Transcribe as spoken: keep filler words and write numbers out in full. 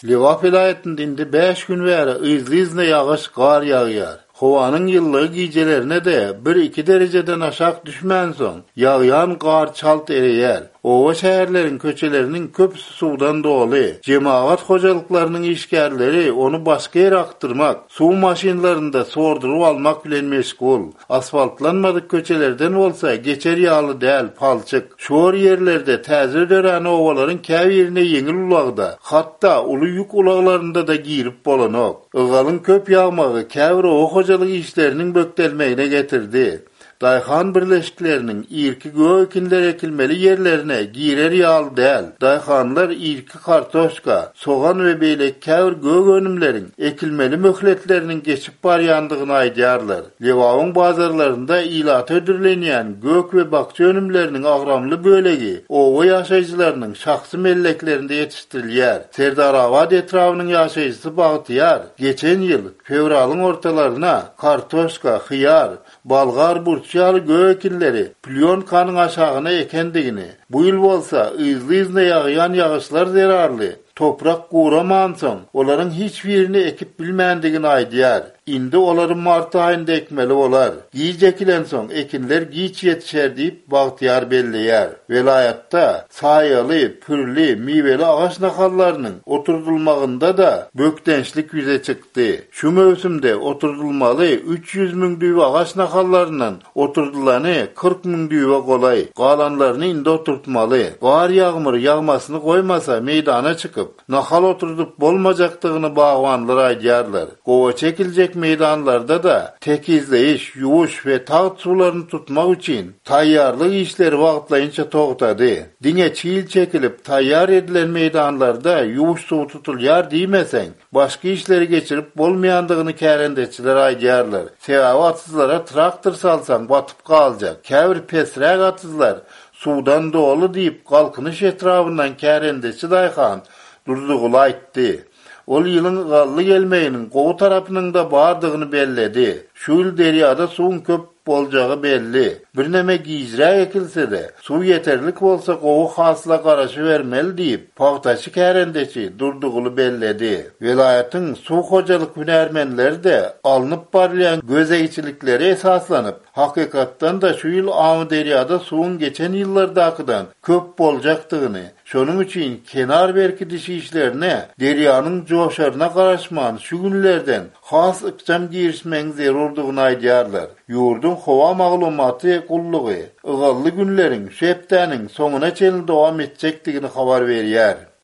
Liwap vilayetinde indi beş gün bäri yzyzna ýagyş, gar ýagýar. Howanyň ýyllygy gijelerine de bir iki dereceden aşak düşmän soň ýagýan gar çalt ereýär. Owa şäherleriň köçeleriniň köpüsi suwdan doly. Jemaat hojalyklarynyň işgärleri onu başga ýere aktyrmak, suw maşynlarynda sordurup almak bilen meşgul. Asfaltlanmadyk köçelerden bolsa geçer ýaly däl, palçyk. Şor ýerlerde täze döräni owalaryň käbirine ýeňil ulagda, hatda uly ýük ulaglarynda da girip bolanok. Ygalyň köp ýagmagy käbir o hojalyk işleriniň bökdelmegine getirdi. Dayhan birleşiklerinin irki gökinler ekilmeli yerlerine girer ýaly däl. Dayhanlar irki kartoşka, soğan we beýlek käbir gök önümlerin ekilmeli möhletlerinin geçip barýandygyny aýdýarlar. Liwabyň bazarlarynda ilat ödürlenýän gök we bakça önümlerinin agramly bölegi owa ýaşaýjylarynyň şahsy melleklerinde ýetişdirilýär. Serdarabad etrawynyň ýaşaýjysy Bagtyar geçen ýyl fevralyň ortalaryna kartoşka, hyýar, balgar burçyaly gökilleri plyonkanyň aşagyna ekendigini, bu ýyl bolsa yzyzna ýagýan ýagyşlar zerarly. Toprak guramansoň, olaryň hiç birini ekip bilmändigini aýdýar. Indi olary mart aýynda ekmeli bolar. Giç ekilen soň ekinler giç ýetişer diýip Bagtyar belleýär. Velayatda saýaly, pürli, miweli agaç nakallarynyň oturdulmagynda da bökdençlik ýüze çykdy. Şu mövsümde oturdulmaly üç ýüz müň düýbe agaç nakallarynyň oturdulany kırk müň düýbe golay. Galanlaryny indi oturtmaly. Gar ýagmyr ýagmasyny goýmasa meýdana çykyp nakal oturdup bolmajakdygyny bagwanlar aýdýarlar. Gowa çekiljek meydanlarda da tekizleyiş, yuvuş ve taht sularını tutmak için tayyarlık işleri wagtlaýynça togtady. Diňe çiğil çekilip tayyar edilen meydanlarda yuvuş suw tutulýar diýmeseň, başka işleri geçirip bolmaýandygyny kärendeçiler aýdýarlar. Sebaby atyzlara traktor salsaň batyp galjak. Käbir pesräk atyzlar suwdan doly diýip galkynyş etrafyndan kärendeçi Dayhan durdugyly aýtdy. Ol ýylyň gally gelmeginiň gowy tarapynyň da bardygyny belledi. Şu ýyl derýada suwun köp boljagy belli. Bir näme gijrä ekilse de, suw ýeterlik bolsa gowy hasla garaşy bermeli diýip, paýtaşy kärendeçi durdugyly belledi. Velayatyň suw hojalyk hünärmenleri de alınıp barýan gözeýçilikleri esaslanyp, hakykatdan da şu ýyl Amy derýada suwun geçen ýyllardakydan köp boljakdygyny, şonuň üçin kenar berkidişi işlerine derýanyň joşaryna garaşman şu günlerden has ykjam girişmeň zerurdygyny aýdýarlar. Ýurdun howa maglumaty gullugy, ıgally günleriň şepdäniň soňuna çenil dowam etjekdigini habar berýär.